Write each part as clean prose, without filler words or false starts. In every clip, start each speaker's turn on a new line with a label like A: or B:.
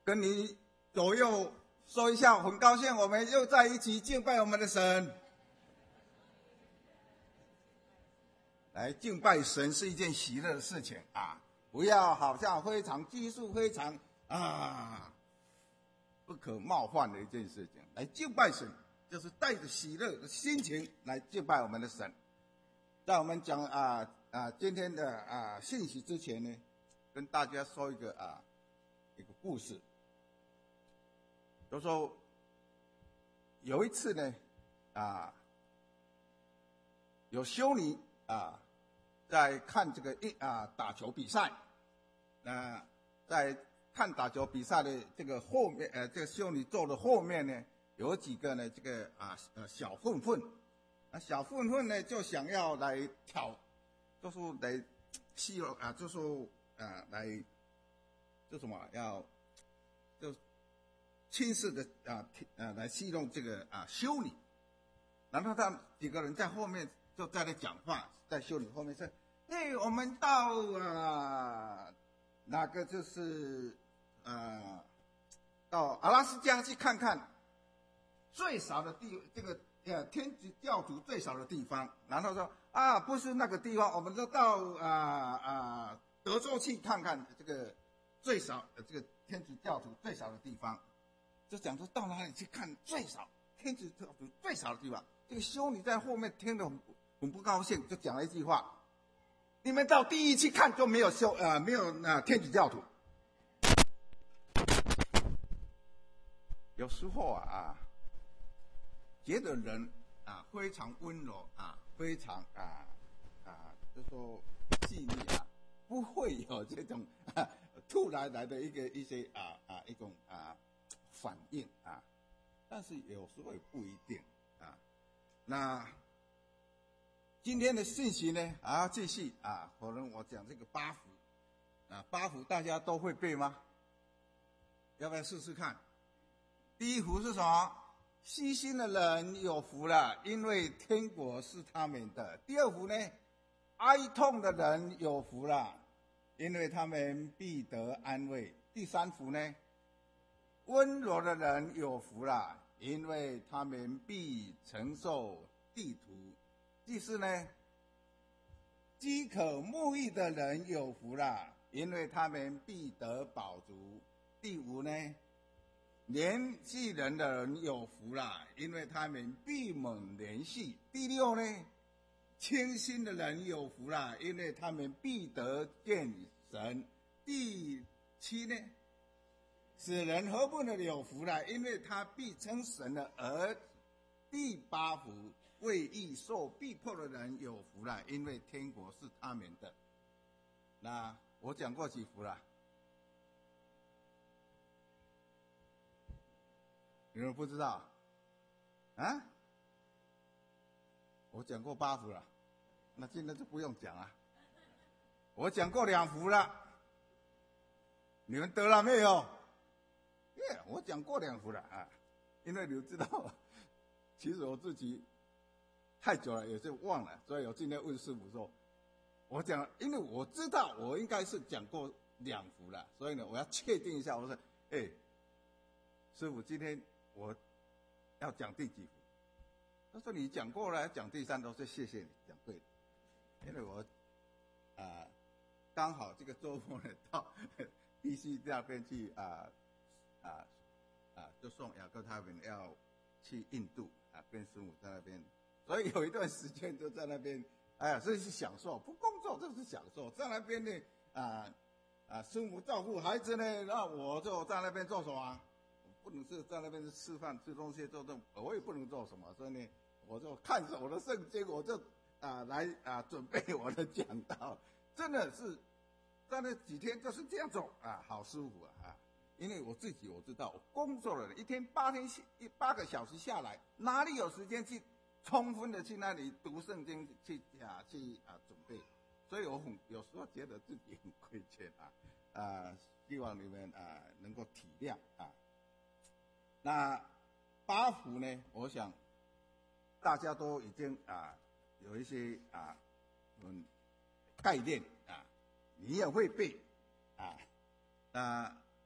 A: 跟你左右说一下，很高兴我们又在一起敬拜我们的神。来敬拜神是一件喜乐的事情啊，不要好像非常拘束、非常不可冒犯的一件事情。来敬拜神，就是带着喜乐的心情来敬拜我们的神。在我们讲今天的信息之前呢，跟大家说一个故事。就说有一次呢，有修女在看这个打球比赛，在看打球比赛的这个后面，这个修女座的后面呢，有几个呢这个小混混，小混混呢就想要来就是来戏弄就是来就什么就轻视的来戏弄这个修女，然后他们几个人在后面就在那讲话，在修女后面说：“我们到那个就是到阿拉斯加去看看最少的这个天主教徒最少的地方。”然后说不是那个地方，我们就到德州去看看这个最少这个天主教徒最少的地方。就讲说到哪里去看最少天主教徒最少的地方。这个修女在后面听得很不高兴，就讲了一句话：“你们到第一去看就没有天主教徒。”有时候觉得人非常温柔非常就说细腻不会有这种突然来的一些一种反应但是有时候也不一定那今天的信息呢继续可能我讲这个八福八福大家都会背吗？要不要试试看？第一福是什么？细心的人有福了，因为天国是他们的。第二福呢？哀痛的人有福了，因为他们必得安慰。第三福呢？温柔的人有福了，因为他们必承受地土。第四呢？饥渴沐浴的人有福了，因为他们必得饱足。第五呢？连续人的人有福了，因为他们必蒙连续。第六呢？清心的人有福了，因为他们必得见神。第七呢？使人和睦的有福了，因为他必称神的儿子。第八福，为义受逼迫的人有福了，因为天国是他们的。那我讲过几福了？有人不知道我讲过八福了，那今天就不用讲了。我讲过2福了，你们得了没有？我讲过2福了因为你们知道，其实我自己太久了也是忘了，所以我今天问师父说，我讲，因为我知道我应该是讲过2福了，所以呢，我要确定一下。我说，师父，今天我要讲第几福？他说你讲过了，讲第3，都是谢谢你讲对了，因为我刚好这个周末呢到DC 那边去就送雅各他们要去印度跟师母在那边，所以有一段时间就在那边，这是享受，不工作这是享受。在那边呢师母照顾孩子呢，那我就在那边做什么？不能是在那边吃饭吃东西做我也不能做什么，所以呢，我就看着我的圣经，我就来准备我的讲道，真的是在那几天就是这样走好舒服因为我自己我知道，我工作了一天8个小时下来，哪里有时间去充分的去那里读圣经去准备，所以我有时候觉得自己很亏欠希望你们能够体谅那8福呢，我想大家都已经有一些概念你也会背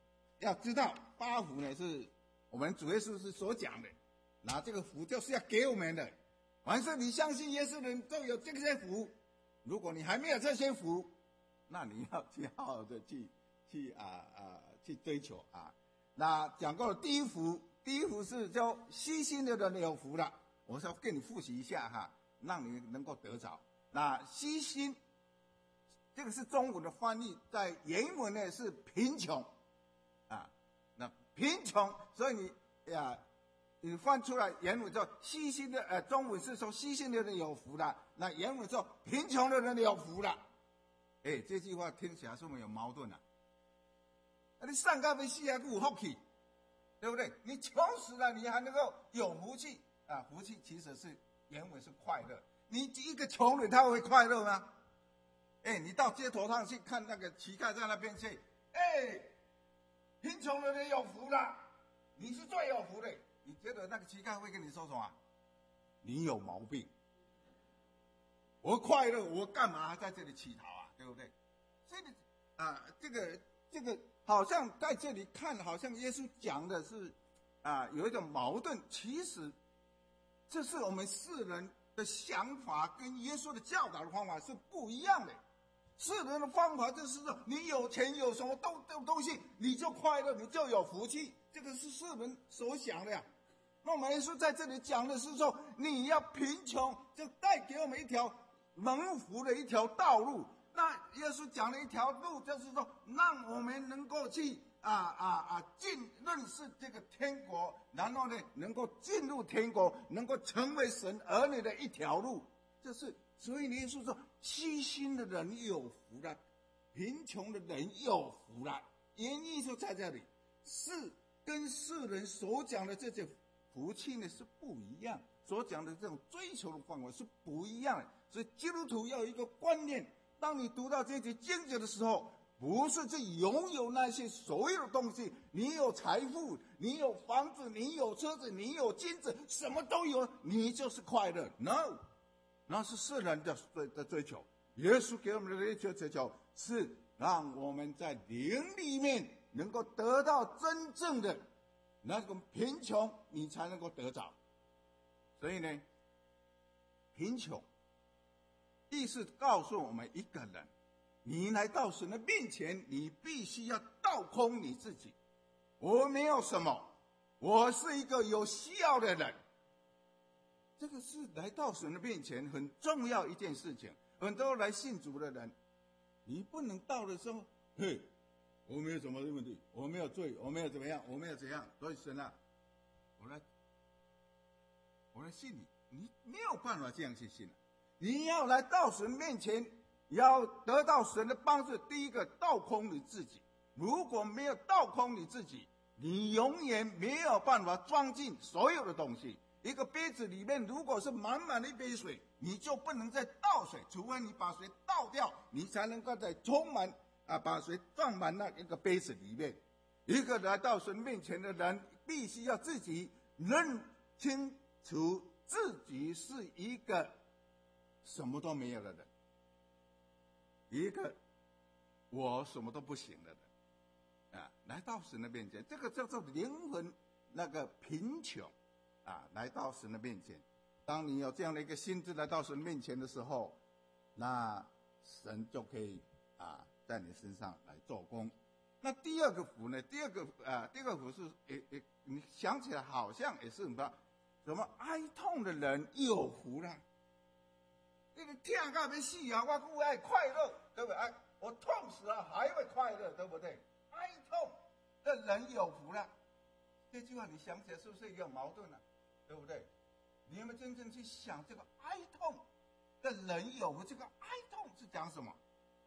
A: 要知道八福呢是我们主耶稣是所讲的，那这个福就是要给我们的。凡是你相信耶稣的人都有这些福，如果你还没有这些福，那你要去好好的去追求啊。那讲过了第一福是叫虚心的人有福了，我是要跟你复习一下哈，让你能够得着。那虚心，这个是中文的翻译，在原文呢是贫穷啊。那贫穷，所以你翻出来原文叫虚心的，中文是说虚心的人有福了，那原文说贫穷的人有福了。这句话听起来是不是有矛盾啊？你上到要死还有福气，对不对？你穷死了，你还能够有福气啊？福气其实是原文是快乐。你一个穷人他会快乐吗？你到街头上去看那个乞丐在那边去，贫穷的人有福了，你是最有福的。你觉得那个乞丐会跟你说什么？你有毛病。我快乐，我干嘛还在这里乞讨啊？对不对？所以这个好像在这里看，好像耶稣讲的是有一种矛盾。其实这是我们世人的想法跟耶稣的教导的方法是不一样的。世人的方法就是说，你有钱有什么东西，你就快乐，你就有福气，这个是世人所想的呀。那我们耶稣在这里讲的是说，你要贫穷，就带给我们一条蒙福的一条道路。那耶稣讲了一条路，就是说让我们能够去认识这个天国，然后呢能够进入天国，能够成为神儿女的一条路。所以耶稣说，虚心的人有福了，贫穷的人有福了。原意就在这里，是跟世人所讲的这些福气呢是不一样，所讲的这种追求的范围是不一样的。所以基督徒要有一个观念，当你读到这些经节的时候，不是去拥有那些所有的东西，你有财富，你有房子，你有车子，你有金子，什么都有，你就是快乐。 No， 那是世人的追求。耶稣给我们的追求是让我们在灵里面能够得到真正的那种贫穷，你才能够得着。所以呢，贫穷意思告诉我们一个人，你来到神的面前，你必须要倒空你自己。我没有什么，我是一个有需要的人。这个是来到神的面前很重要一件事情。很多来信主的人，你不能到的时候，嘿，我没有什么问题，我没有罪，我没有怎么样，我没有怎样，所以神啊，我来信你，你没有办法这样去信。你要来到神面前，要得到神的帮助，第一个倒空你自己。如果没有倒空你自己，你永远没有办法装进所有的东西。一个杯子里面如果是满满的一杯水，你就不能再倒水，除非你把水倒掉，你才能够再充满把水装满那一个杯子里面。一个来到神面前的人，必须要自己认清楚自己是一个什么都没有的人，一个我什么都不行的人来到神的面前，这个叫做灵魂那个贫穷来到神的面前。当你有这样的一个心智来到神面前的时候，那神就可以在你身上来做工。那第二个福呢？第二个福是你想起来好像也是什么哀痛的人有福了。那个痛到要死我还爱快乐，对不对？我痛死了还会快乐，对不对？哀痛的人有福了。这句话你想起来是不是有矛盾对不对？你有没有真正去想这个哀痛的人有福？这个哀痛是讲什么？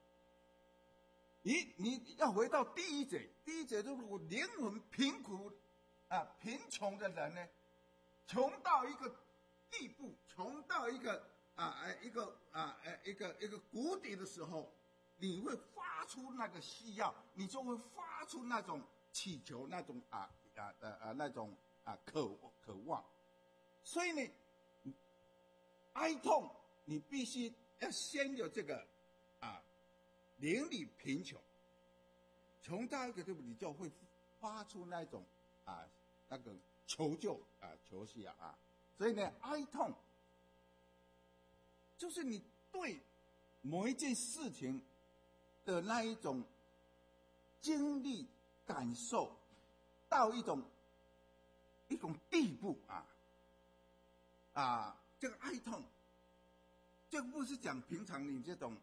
A: 你要回到第一节就是我灵魂贫穷的人呢，穷到一个地步，穷到一个谷底的时候，你会发出那个需要，你就会发出那种祈求，那种渴望。所以呢，哀痛你必须要先有这个灵里贫穷，穷到一个地步，你就会发出那种那个求救求息所以呢，哀痛就是你对某一件事情的那一种经历感受到一种地步这个哀痛，这个不是讲平常你这种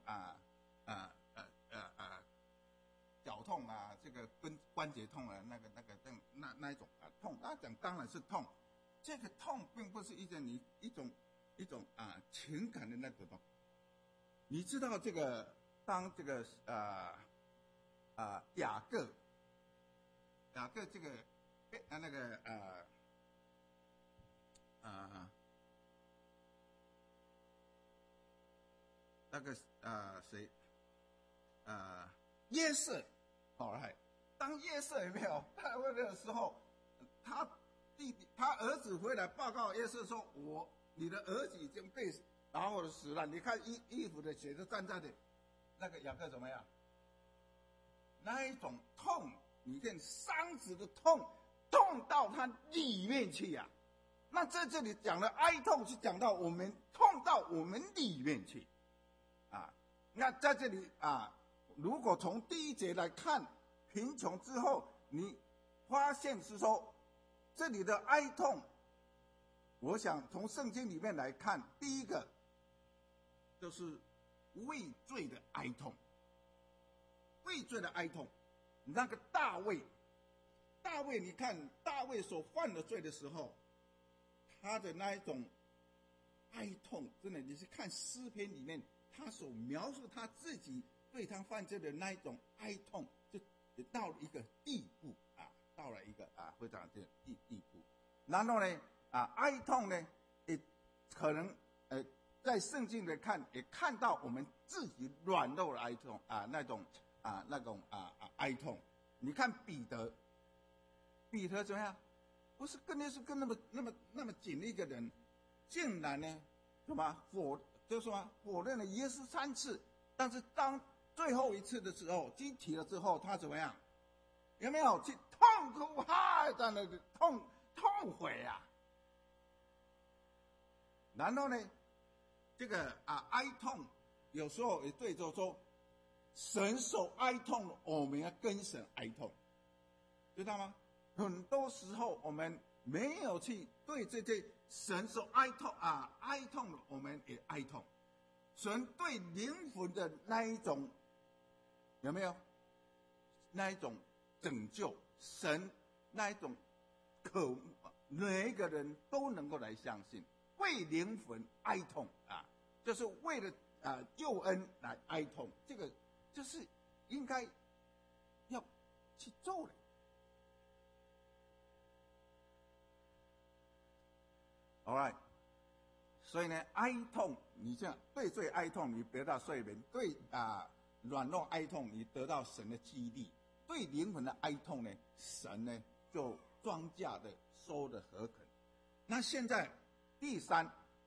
A: 脚痛这个关节痛那一种痛，那讲当然是痛。这个痛并不是一种情感的那种痛。你知道这个当这个雅各这个那个谁约瑟，当约瑟有没有？他那个时候，他儿子回来报告约瑟说：“你的儿子已经被然后死了。”你看衣服的血就站在的，那个雅各怎么样？那一种痛，你看伤子的痛，痛到他里面去那在这里讲的哀痛，是讲到我们痛到我们里面去那在这里如果从第一节来看贫穷之后，你发现是说这里的哀痛，我想从圣经里面来看，第一个就是畏罪的哀痛。畏罪的哀痛，那个大卫，你看大卫所犯的罪的时候，他的那一种哀痛，真的你是看诗篇里面他所描述他自己对他犯罪的那一种哀痛，就到了一个地步到了一个非常的地步。然后呢哀痛呢也可能在圣经里看也看到我们自己软弱的哀痛那种哀痛。你看彼得怎么样？不是跟那么紧的一个人，竟然呢什么否认了耶稣3次，但是当最后一次的时候集体了之后，他怎么样？有没有去痛哭在那个痛悔然后呢这个哀痛有时候也对着说神所哀痛，我们要跟神哀痛，知道吗？很多时候我们没有去对这些神所哀痛的，我们也哀痛。神对灵魂的那一种有没有？那一种拯救，神那一种每一个人都能够来相信，为灵魂哀痛就是为了救恩来哀痛，这个就是应该要去做的。All right， 所以呢，哀痛，你这样对罪哀痛，你得到睡眠；对软弱哀痛，你得到神的激励；对灵魂的哀痛呢，神呢就庄稼的收的何肯。那现在第三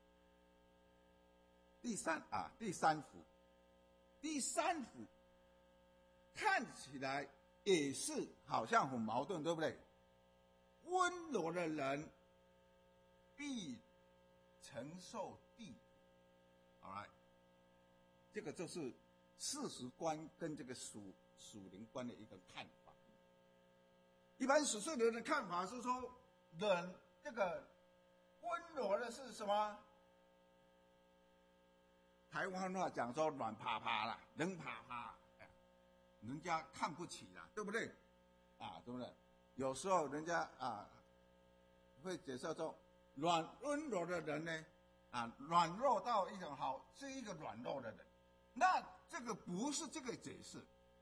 A: 幅看起来也是好像很矛盾，对不对？温柔的人必承受地土。好来，这个就是事实观跟这个属灵观的一个看法。一般属世的人的看法是说，人这个温柔的是什么？台湾话讲说软趴趴啦，冷趴趴，人家看不起啦，对不对？对不对？有时候人家会解释说，温柔的人呢，软弱到一种是一个软弱的人，那这个不是这个解释。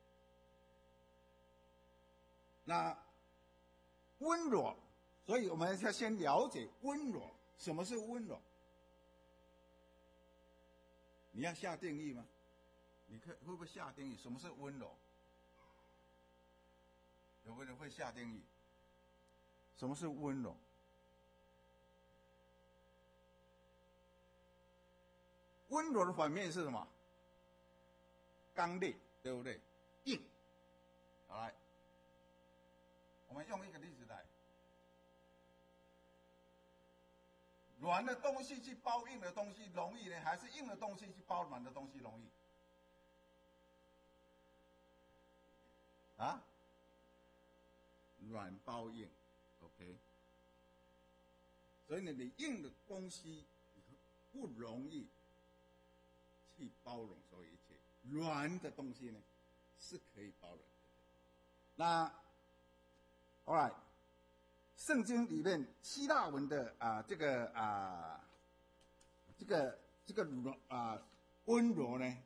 A: 那温柔，所以我们要先了解温柔，什么是温柔？你要下定义吗？你会不会下定义？什么是温柔？有个人会下定义。什么是温柔？温柔的反面是什么？刚烈，对不对？硬。好来，我们用一个例子来，软的东西去包硬的东西容易呢，还是硬的东西去包软的东西容易？啊？软包硬 ，OK。所以呢，你硬的东西不容易去包容所有一切，软的东西呢是可以包容的。那 ，all right， 圣经里面希腊文的这个温柔呢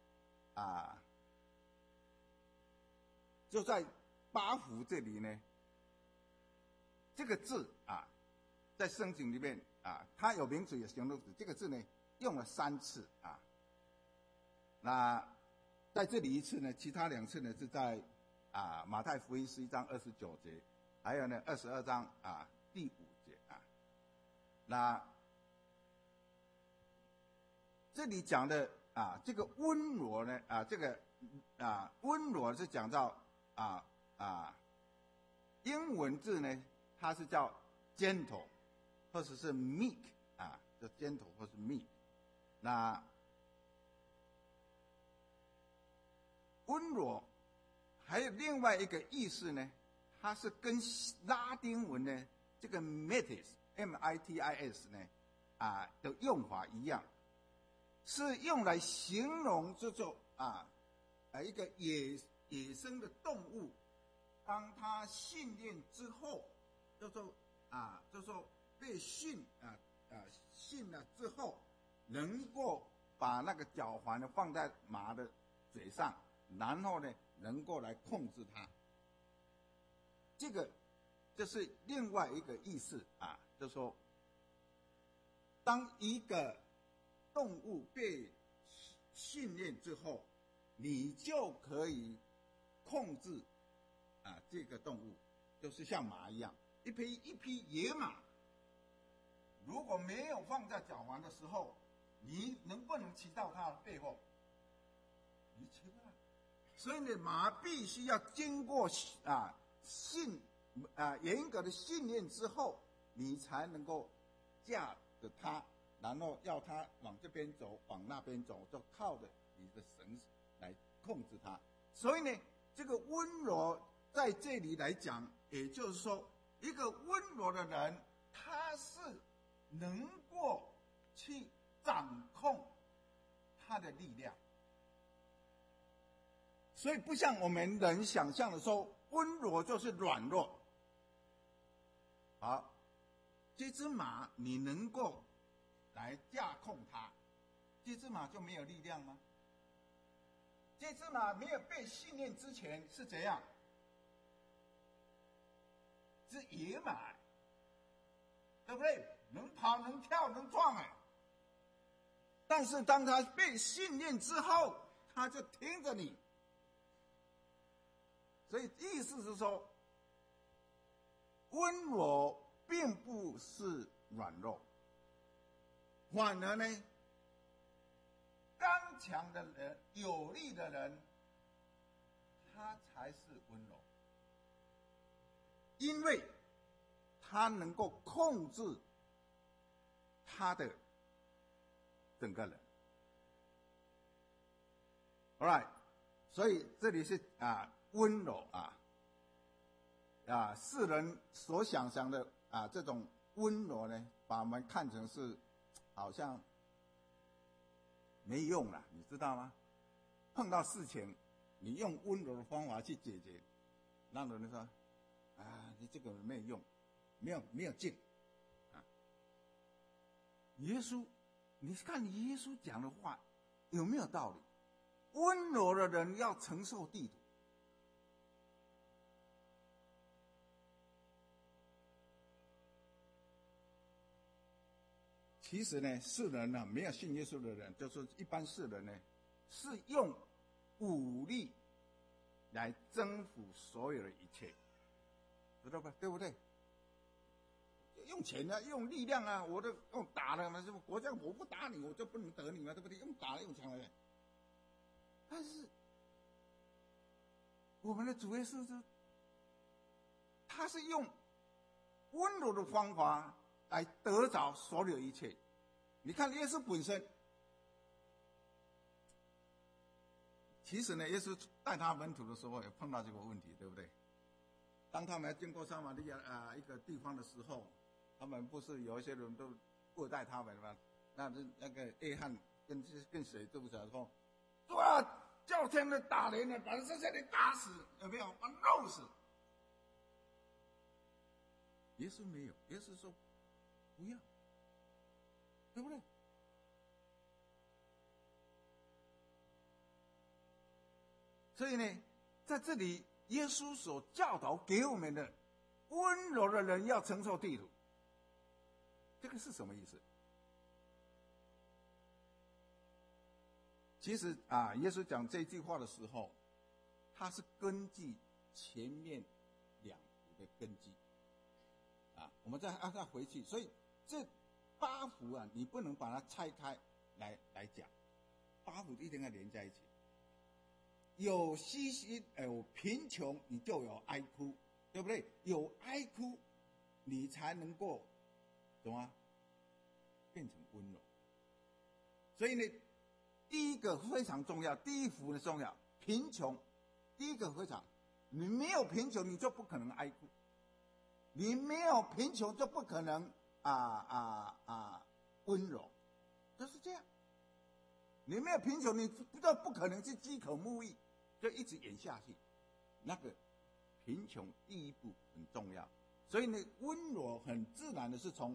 A: 就在八福这里呢，这个字在圣经里面它有名词有形容词，这个字呢用了3次那在这里1次呢，其他2次呢是在马太福音11章29节，还有呢22章第5节那这里讲的这个温柔呢这个温柔是讲到英文字呢，它是叫 gentle 或者是 meek 叫 gentle 或是 meek。那温柔还有另外一个意思呢，它是跟拉丁文呢这个 mitis M-I-T-I-S 呢的用法一样，是用来形容这种一个野生的动物，当它训练之后，就说被训了之后，能够把那个脚环呢放在马的嘴上，然后呢能够来控制它。这个就是另外一个意思就说当一个动物被训练之后，你就可以控制这个动物，就是像马一样，一匹野马，如果没有放在脚环的时候，你能不能骑到它的背后？你骑不来。所以呢，马必须要经过严格的训练之后，你才能够驾着它，然后要它往这边走，往那边走，就靠着你的绳子来控制它。所以呢，这个温柔在这里来讲，也就是说，一个温柔的人，他是能够去掌控他的力量。所以不像我们人想象的说，温柔就是软弱。好，这只马你能够来驾控它，这只马就没有力量吗？这只马没有被训练之前是怎样？是野马，对不对？能跑能跳能撞但是当它被训练之后，它就听着你。所以意思是说，温柔并不是软弱，反而呢，刚强的人、有力的人，他才是温柔，因为他能够控制他的整个人。All right， 所以这里是温柔世人所想象的这种温柔呢，把我们看成是好像没用了，你知道吗？碰到事情，你用温柔的方法去解决，让人说你这个没有用，没有劲耶稣，你看耶稣讲的话有没有道理？温柔的人要承受地土。其实呢，世人呢，没有信耶稣的人，就是一般世人呢，是用武力来征服所有的一切，知道吧？对不对？用钱用力量我都用打了嘛，是不？国家我不打你，我就不能得你嘛，对不对？用打了用枪了。但是我们的主耶稣他他是用温柔的方法来得着所有一切。你看耶稣本身，其实呢，耶稣带他门徒的时候也碰到这个问题，对不对？当他们要经过撒玛利亚一个地方的时候，他们不是有一些人都过待他们吗？那个约翰跟谁对不起说，哇，叫天的打人了，把这些人打死，有没有？把弄死。耶稣没有，耶稣说不要，对不对？所以呢，在这里耶稣所教导给我们的，温柔的人要承受地土，这个是什么意思？其实耶稣讲这句话的时候，他是根据前面两幅的根基。我们再回去，所以这8幅你不能把它拆开来讲，8幅一定要连在一起。有虚心，有贫穷，你就有哀哭，对不对？有哀哭，你才能够懂吗？变成温柔。所以呢，第一个非常重要，第一幅的重要，贫穷，第一个非常，你没有贫穷，你就不可能哀哭。你没有贫穷就不可能温柔，就是这样。你没有贫穷，你就不可能去饥渴沐浴，就一直演下去。那个贫穷第一步很重要，所以呢，温柔很自然的是从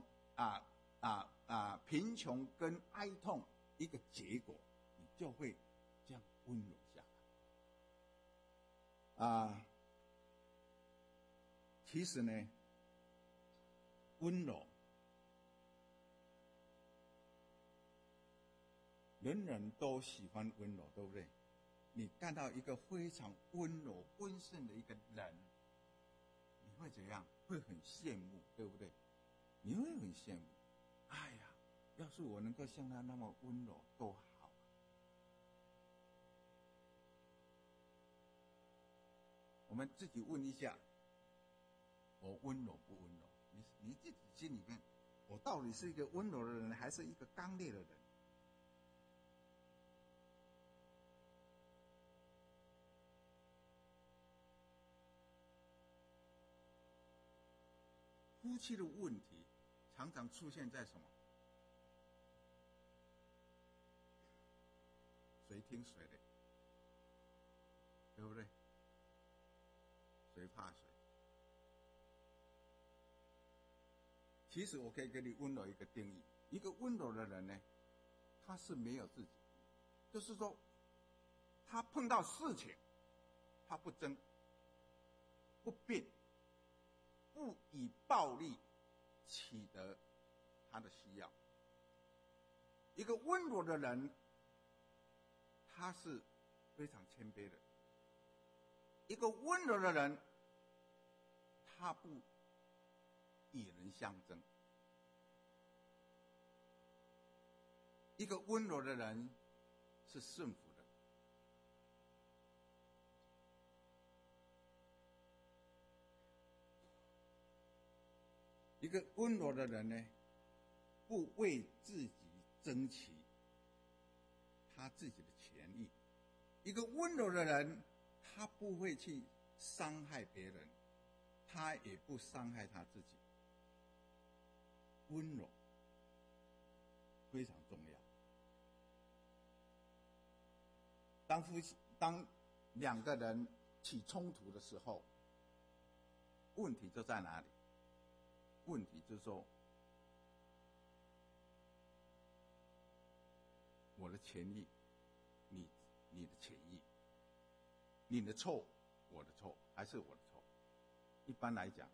A: 贫穷跟哀痛一个结果，你就会这样温柔下来。其实呢，温柔，人人都喜欢温柔，对不对？你看到一个非常温柔、温顺的一个人，你会怎样？会很羡慕，对不对？你会很羡慕。哎呀，要是我能够像他那么温柔，多好！我们自己问一下，我温柔不温柔？你自己心里面，我到底是一个温柔的人，还是一个刚烈的人？夫妻的问题常常出现在什么？谁听谁的，对不对？谁怕谁？其实我可以给你温柔一个定义，一个温柔的人呢，他是没有自己，就是说，他碰到事情，他不争，不辩，不以暴力取得他的需要。一个温柔的人，他是非常谦卑的。一个温柔的人，他不与人相争。一个温柔的人是顺服的。一个温柔的人呢，不为自己争取他自己的权益。一个温柔的人，他不会去伤害别人，他也不伤害他自己。温柔非常重要。当两个人起冲突的时候，问题就在哪里？问题就是说，我的权益，你的权益，你的错，我的错，还是我的错？一般来讲，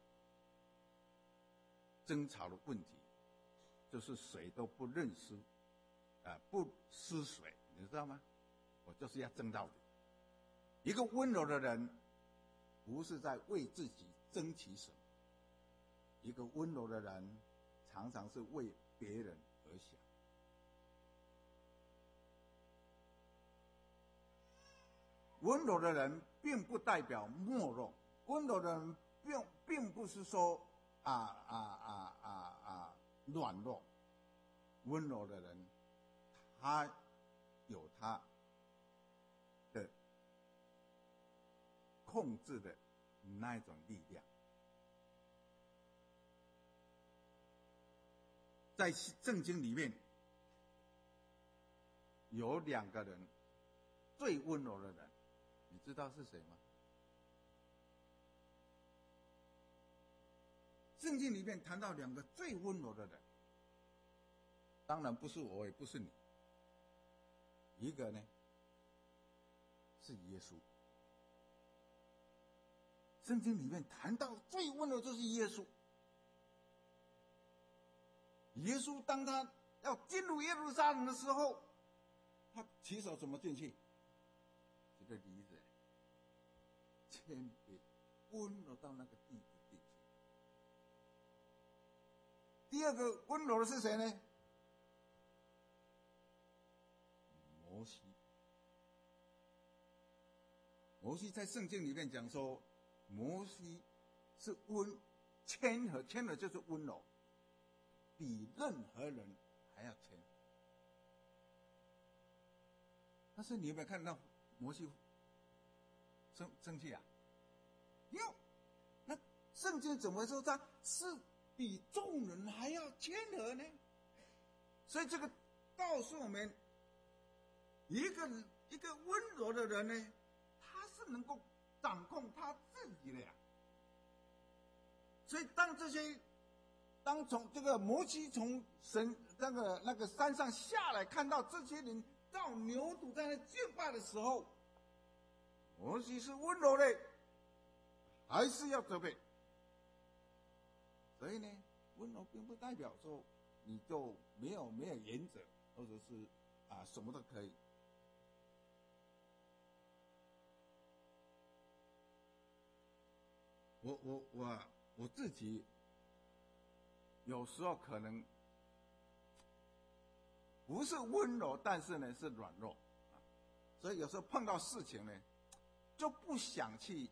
A: 争吵的问题就是谁都不认输，不输谁，你知道吗？我就是要争到底。一个温柔的人，不是在为自己争取什么，一个温柔的人，常常是为别人而想。温柔的人并不代表懦弱，温柔的人并不是说软弱，温柔的人，他有他的控制的那一种力量。在圣经里面有2个人最温柔的人，你知道是谁吗？圣经里面谈到2个最温柔的人，当然不是我，也不是你。一个呢是耶稣，圣经里面谈到最温柔就是耶稣。耶稣当他要进入耶路撒冷的时候，他起手怎么进去？这个梨子谦卑温柔到那个地步进去。第2个温柔的是谁呢？摩西。摩西在圣经里面讲说，摩西是谦和，谦和就是温柔，比任何人还要谦。但是你有没有看到摩西生气啊？那圣经怎么说他是比众人还要谦和呢？所以这个告诉我们，一个温柔的人呢，他是能够掌控他自己的呀。所以当从这个摩西从神那个山上下来，看到这些人造牛犊在那敬拜的时候，摩西是温柔的，还是要责备？所以呢，温柔并不代表说你就没有原则，或者是什么都可以。我自己有时候可能不是温柔，但是呢是软弱，所以有时候碰到事情呢，就不想去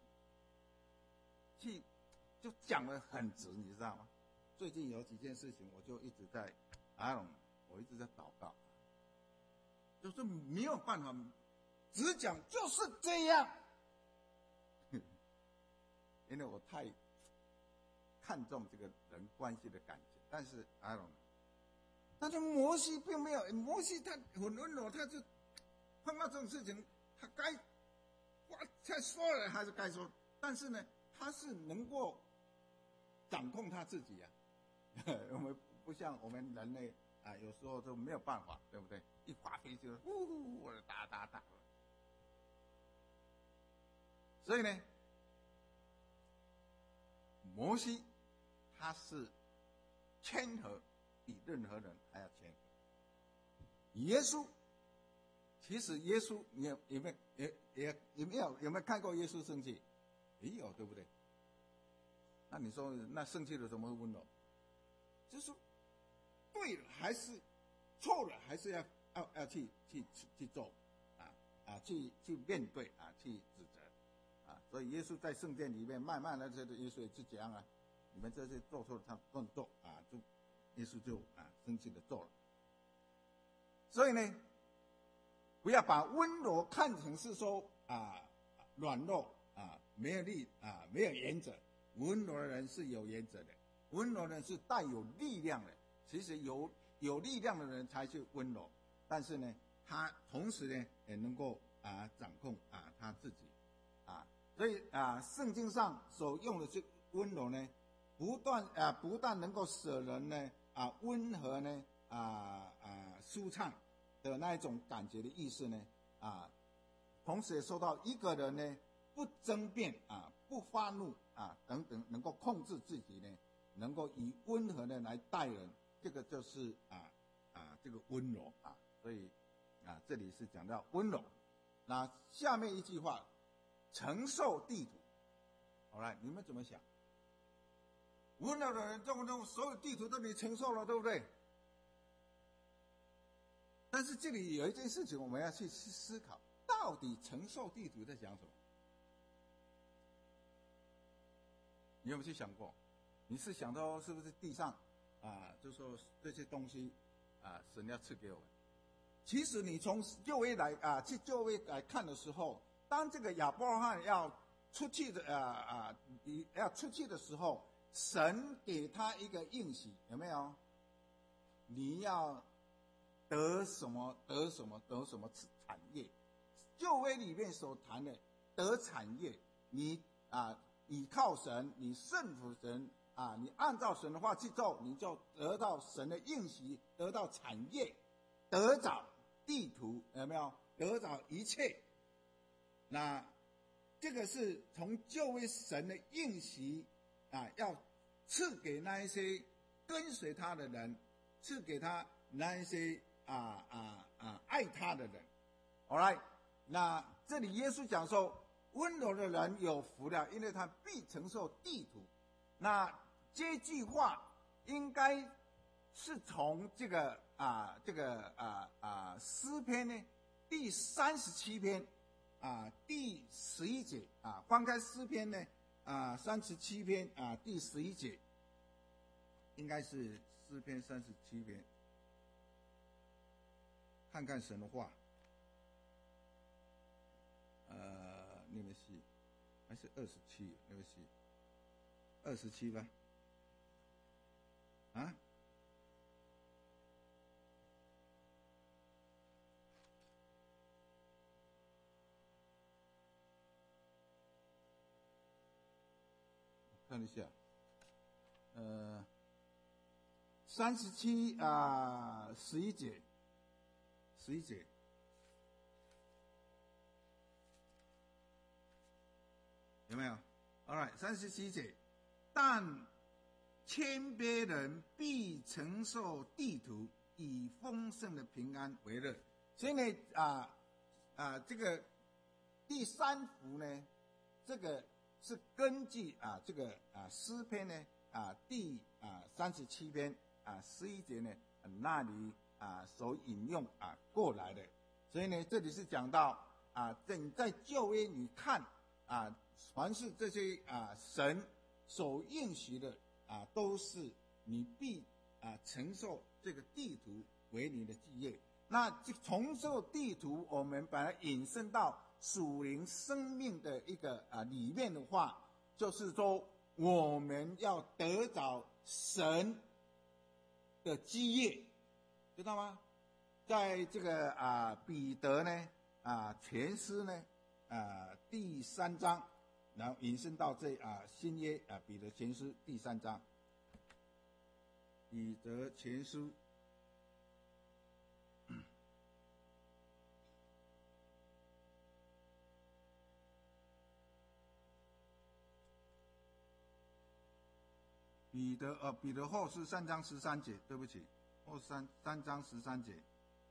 A: 就讲得很直，你知道吗？最近有几件事情，我就一直在我一直在祷告，就是没有办法只讲就是这样，因为我太看重这个人关系的感情。但是但是摩西并没有，摩西他很温柔，他就碰到这种事情，他该说了还是该说，但是呢，他是能够掌控他自己啊。我们不像我们人类有时候就没有办法，对不对？一发脾气就打。所以呢，摩西他是谦和，比任何人还要谦和。耶稣，其实耶稣，你有没有看过耶稣生气？没有，对不对？那你说那生气了怎么会温柔？就是对了还是错了，还是要去做去面对去指责所以耶稣在圣殿里面慢慢的耶稣也是讲你们这些做错了他动作就耶稣就生气的做了。所以呢，不要把温柔看成是说软弱没有力没有原则。温柔的人是有原则的，温柔的人是带有力量的。其实有力量的人才是温柔，但是呢，他同时呢也能够掌控他自己所以圣经上所用的这温柔呢，不但能够使人呢温和呢舒畅的那一种感觉的意思呢同时也说到一个人呢不争辩不发怒等等，能够控制自己呢，能够以温和的来待人，这个就是这个温柔所以这里是讲到温柔。那下面一句话，承受地土。好了，你们怎么想？温柔的人中所有地图都你承受了，对不对？但是这里有一件事情我们要去思考，到底承受地图在讲什么？ 你有没有去想过？你是想到是不是地上就说这些东西神要赐给我们？其实你从旧约来去旧约来看的时候，当这个亚伯拉罕要出去的要出去的时候，神给他一个应许，有没有？你要得什么得什么得什么产业？旧约里面所谈的得产业，你倚靠神，你顺服神你按照神的话去做，你就得到神的应许，得到产业，得着地图，有没有？得着一切。那这个是从旧约神的应许要赐给那一些跟随他的人，赐给他那一些爱他的人。All right， 那这里耶稣讲说，温柔的人有福了，因为他必承受地土。那这句话应该是从这个诗篇呢第37篇第11节翻开诗篇呢37篇第11节，应该是诗篇37篇，看看神的话。那个是还是27，那个是27吧？看一下3711节，11节。有没有 ？All right， 37节，但谦卑人必承受地土，以丰盛的平安为乐。所以呢，这个第3幅呢，这个是根据这个诗篇呢第37篇11节呢那里所引用过来的。所以呢，这里是讲到在旧约你看凡是这些神所应许的都是你必承受这个地图为你的基业。那从这个地图，我们把它引申到属灵生命的一个里面的话，就是说我们要得着神的基业，知道吗？在这个彼得呢前书呢第3章。然后引申到这新约彼得前书第3章，彼得前书彼得后是3章13节，对不起，后3章13节。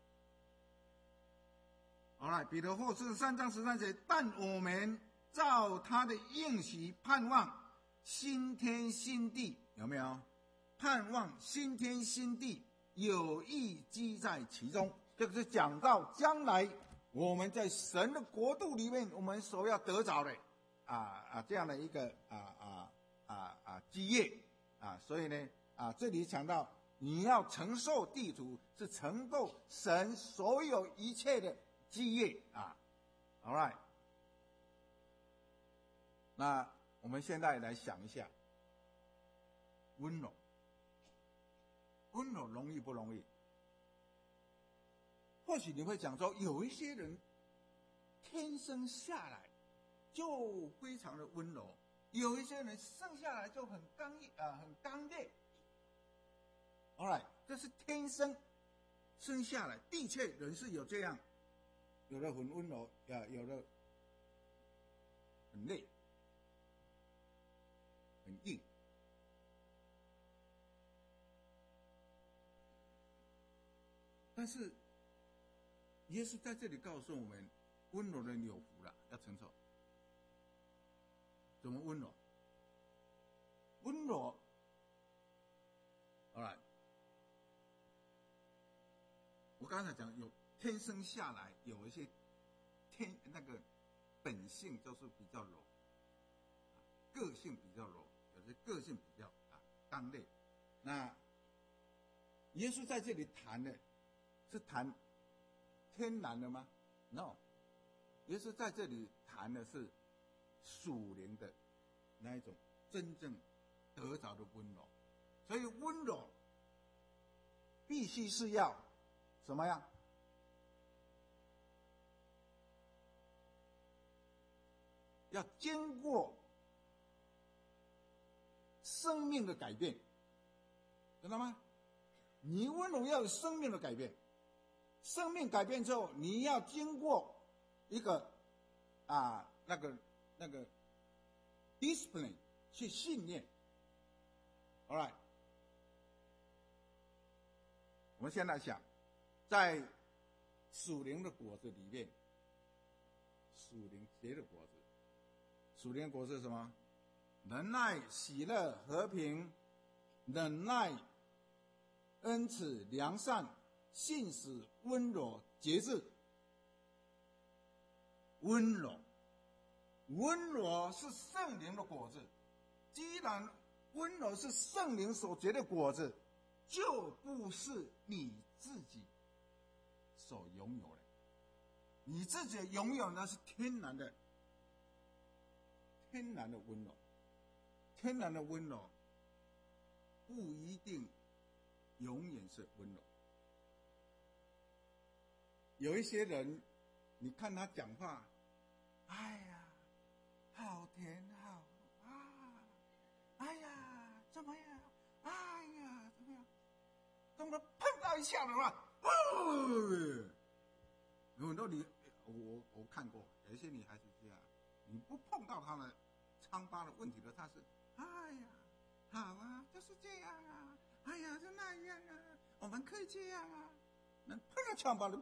A: 好了，彼得后是3章13节，但我们照他的应许盼望新天新地，有没有？盼望新天新地，有意居在其中。这个是讲到将来我们在神的国度里面，我们所要得着的这样的一个基业所以呢这里讲到你要承受地土，是承受神所有一切的基业All right。那我们现在来想一下，温柔容易不容易？或许你会讲说，有一些人天生下来就非常的温柔，有一些人生下来就很刚烈。All right， 这是天生生下来，的确人是有这样，有的很温柔有的很累。很硬，但是耶稣在这里告诉我们，温柔人有福了，要承受。怎么温柔？温柔 ，all right。我刚才讲有天生下来有一些那个本性就是比较柔，个性比较柔。 可是个性比较刚烈。那耶稣在这里谈的是谈天然的吗 ？No， 耶稣在这里谈的是属灵的那一种真正得着的温柔。所以温柔必须是要什么样？要经过生命的改变，知道吗？你温柔要有生命的改变，生命改变之后，你要经过一个那个 discipline 去训练。All right， 我们先来想，在属灵的果子里面，属灵结的果子，属灵的果子是什么？仁爱、喜乐、和平、忍耐、恩慈、良善、信实、温柔、节制。温柔是圣灵的果子。既然温柔是圣灵所结的果子，就不是你自己所拥有的。你自己拥有的是天然的温柔。天然的温柔不一定永远是温柔。有一些人，你看他讲话，哎呀，好甜好啊，哎呀，怎么样？哎呀，怎么样？怎么碰到一下的话，有很多我看过，有一些女孩子这样，你不碰到她的疮疤的问题的，她是，哎呀，好啊，就是这样啊，哎呀，就那样啊，我们可以这样啊，能碰到疮疤的，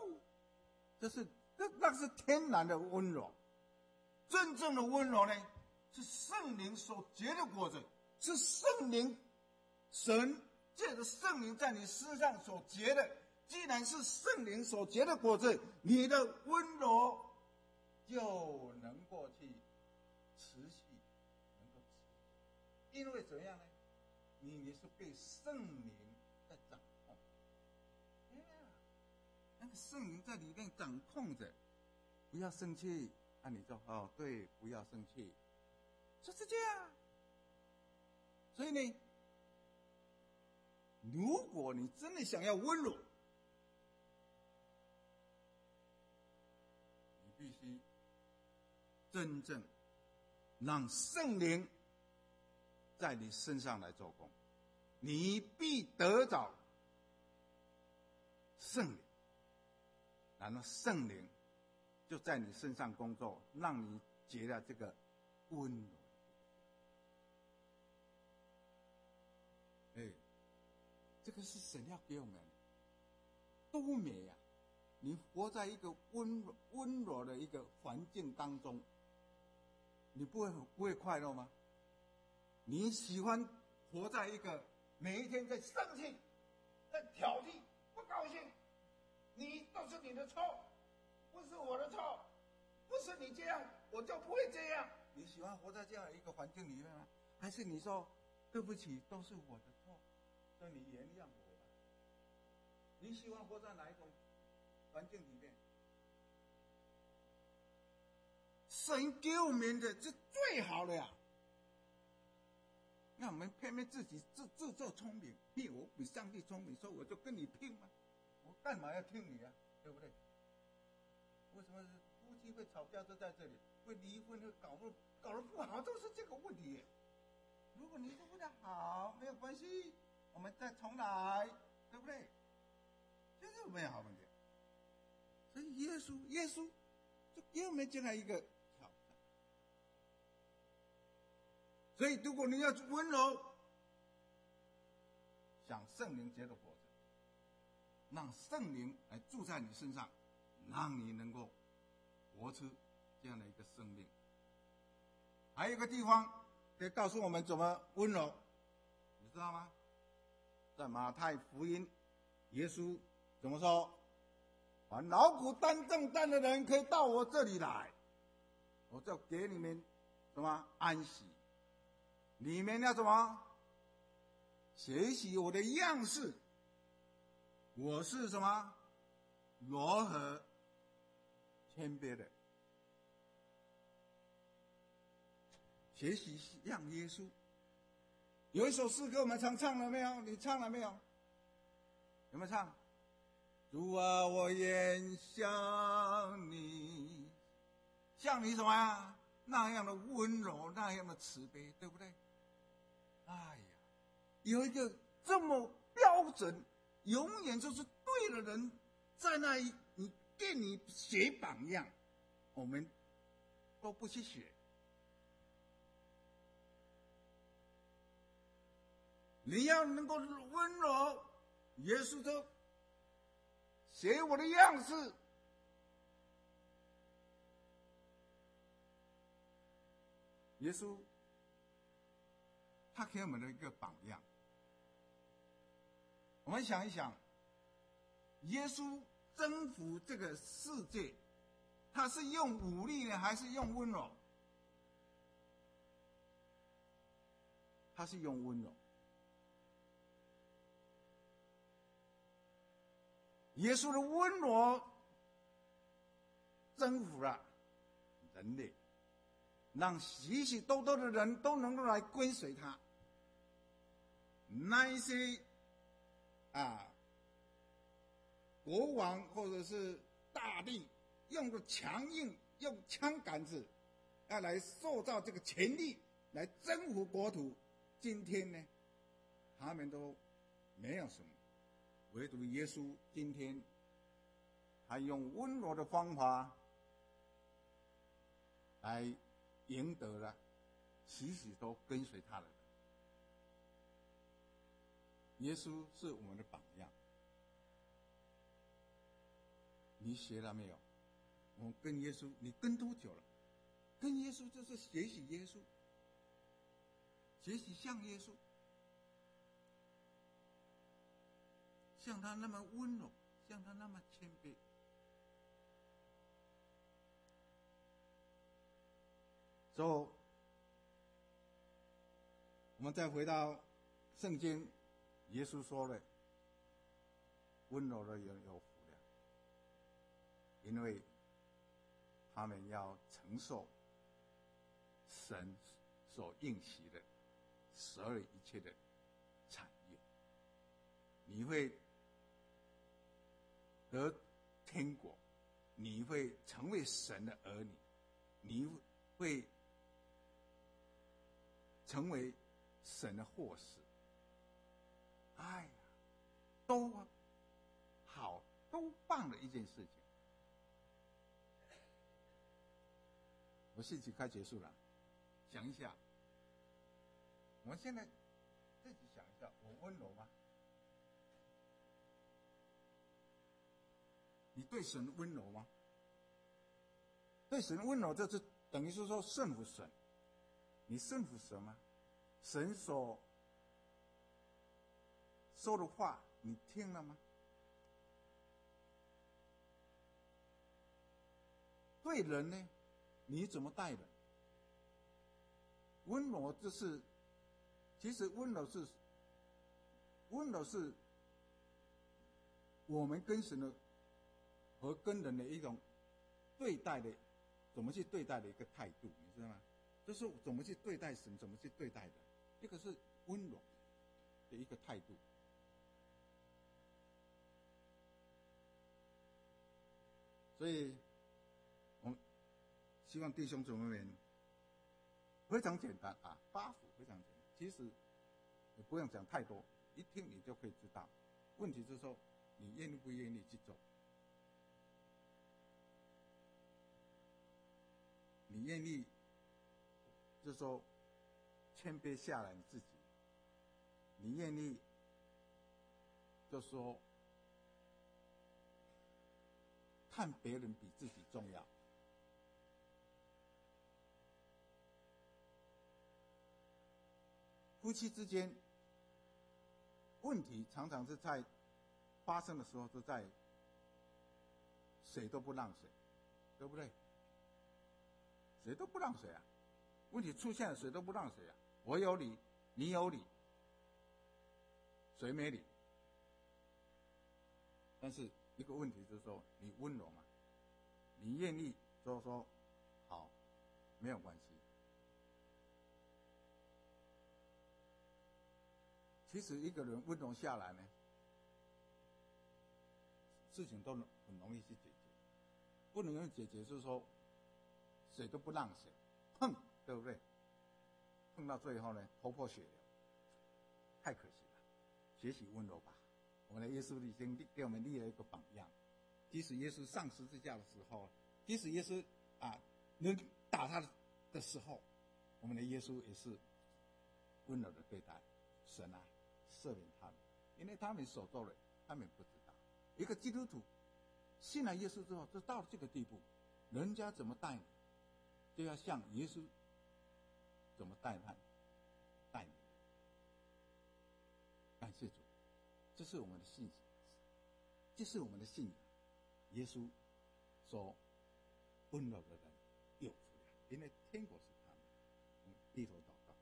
A: 那是天然的温柔。真正的温柔呢，是圣灵所结的果子，是圣灵神借着圣灵在你身上所结的。既然是圣灵所结的果子，你的温柔就能够去持续，因为怎样呢？你是被圣灵在掌控，那个圣灵在里面掌控着。不要生气，你说对，不要生气，就是这样。所以呢，如果你真的想要温柔，你必须真正让圣灵在你身上来做工，你必得着圣灵，然后圣灵就在你身上工作，让你结了这个温柔。这个是神要给我们多美啊！你活在一个温柔的一个环境当中，你不会快乐吗？你喜欢活在一个每一天在生气、在挑剔、不高兴，你都是你的错，不是我的错，不是你这样，我就不会这样。你喜欢活在这样的一个环境里面吗？还是你说对不起，都是我的错，所以你原谅我吧？你喜欢活在哪一种环境里面？神给我们的是最好的呀。那我们偏偏自己自作聪明，我比上帝聪明，所以我就跟你拼嘛，我干嘛要听你啊？对不对？为什么夫妻会吵架就在这里，会离婚会搞得不好，都是这个问题。如果你说不得好，没有关系，我们再重来，对不对？就是没有好问题。所以耶稣就给我们这样一个挑战。所以如果你要温柔，想圣灵结的果子，让圣灵来住在你身上，让你能够活出这样的一个生命。还有一个地方可以告诉我们怎么温柔，你知道吗？在马太福音，耶稣怎么说？凡劳苦担重担的人，可以到我这里来，我就给你们什么安息。 你们要什么？学习我的样式。我是什么？柔和谦卑的。学习像耶稣。有一首诗歌我们唱了没有？你唱了没有？有没有唱？主啊，我愿像你什么呀？那样的温柔，那样的慈悲，对不对？哎呀，有一个这么标准，永远就是对的人，在那里你给你学榜样，我们都不去学。你要能够温柔，耶稣说：“学我的样式。”耶稣他给我们的一个榜样。我们想一想，耶稣征服这个世界，他是用武力呢，还是用温柔？他是用温柔。耶稣的温柔征服了人类，让许许多多的人都能够来跟随他。那一些国王或者是大帝用的强硬，用枪杆子要来塑造这个权力，来征服国土。今天呢，他们都没有什么，唯独耶稣今天，他用温柔的方法来赢得了许许都跟随他的人。耶稣是我们的榜样，你学了没有？我们跟耶稣，你跟多久了？跟耶稣就是学习耶稣，学习像耶稣，像他那么温柔，像他那么谦卑。之后，我们再回到圣经，耶稣说了：“温柔的人有福了，因为他们要承受神所应许的12一切的产业。你会得天国，你会成为神的儿女，你会成为神的祸事。哎呀，都好，都棒的一件事情。我信息快结束了，想一下，我们现在自己想一下，我温柔吗？你对神温柔吗？对神温柔，就是等于是说顺服神。你顺服神吗？神所说的话，你听了吗？对人呢，你怎么待人？温柔就是，其实温柔是我们跟神的和跟人的一种对待的，怎么去对待的一个态度，你知道吗？就是怎么去对待神，怎么去对待人，这个是温柔的一个态度。所以，我们希望弟兄姊妹们非常简单啊，8幅非常简单，其实也不用讲太多，一听你就可以知道。问题是说，你愿不愿意去做？你愿意，就是说谦卑下来你自己，你愿意，就说看别人比自己重要。夫妻之间问题常常是在发生的时候，是在谁都不让谁，对不对？谁都不让谁啊！问题出现了，谁都不让谁啊！ 我有理，你有理，谁没理？但是一个问题就是说，你温柔吗？你愿意说好，没有关系。其实一个人温柔下来呢，事情都很容易去解决。不能用解决就是说，谁都不让谁，碰，对不对？碰到最后呢，头破血流，太可惜了。学习温柔吧。我们的耶稣已经给我们立了一个榜样。即使耶稣上十字架的时候，即使耶稣能打他的时候，我们的耶稣也是温柔的对待。神啊，赦免他们，因为他们所做的，他们不知道。一个基督徒信了耶稣之后，就到了这个地步，人家怎么待你，就要像耶稣怎么待你。感谢主，这是我们的信仰，这是我们的信仰。耶稣说，温柔的人有福了，因为天国是他们的。低头祷告。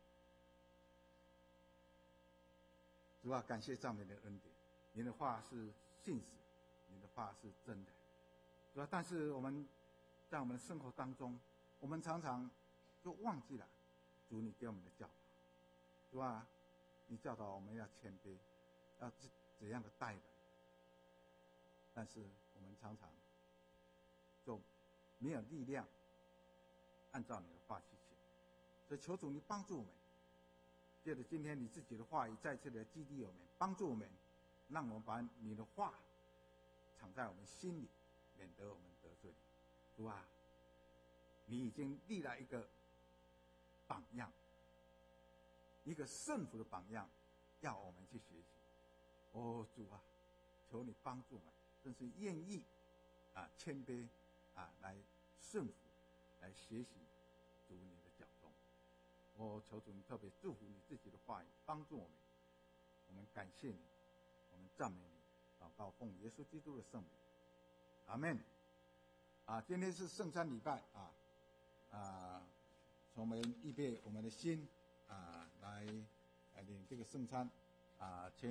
A: 主啊，感谢赞美的恩典，您的话是信实，您的话是真的。主啊，但是我们在我们的生活当中，我们常常就忘记了主你给我们的教导。主啊，你教导我们要谦卑，要怎样的待人，但是我们常常就没有力量按照你的话去行。所以求主你帮助我们，借着今天你自己的话语再次的激励我们，帮助我们，让我们把你的话藏在我们心里，免得我们得罪你。主啊，你已经立了一个榜样，一个圣服的榜样，要我们去学习。哦，主啊，求你帮助我们，真是愿意谦卑来顺服，来学习主你的教宗。我求主你特别祝福你自己的话语，帮助我们。我们感谢你，我们赞美你，祷告奉耶稣基督的圣名，阿们。今天是圣餐礼拜从我们预备我们的心来领这个圣餐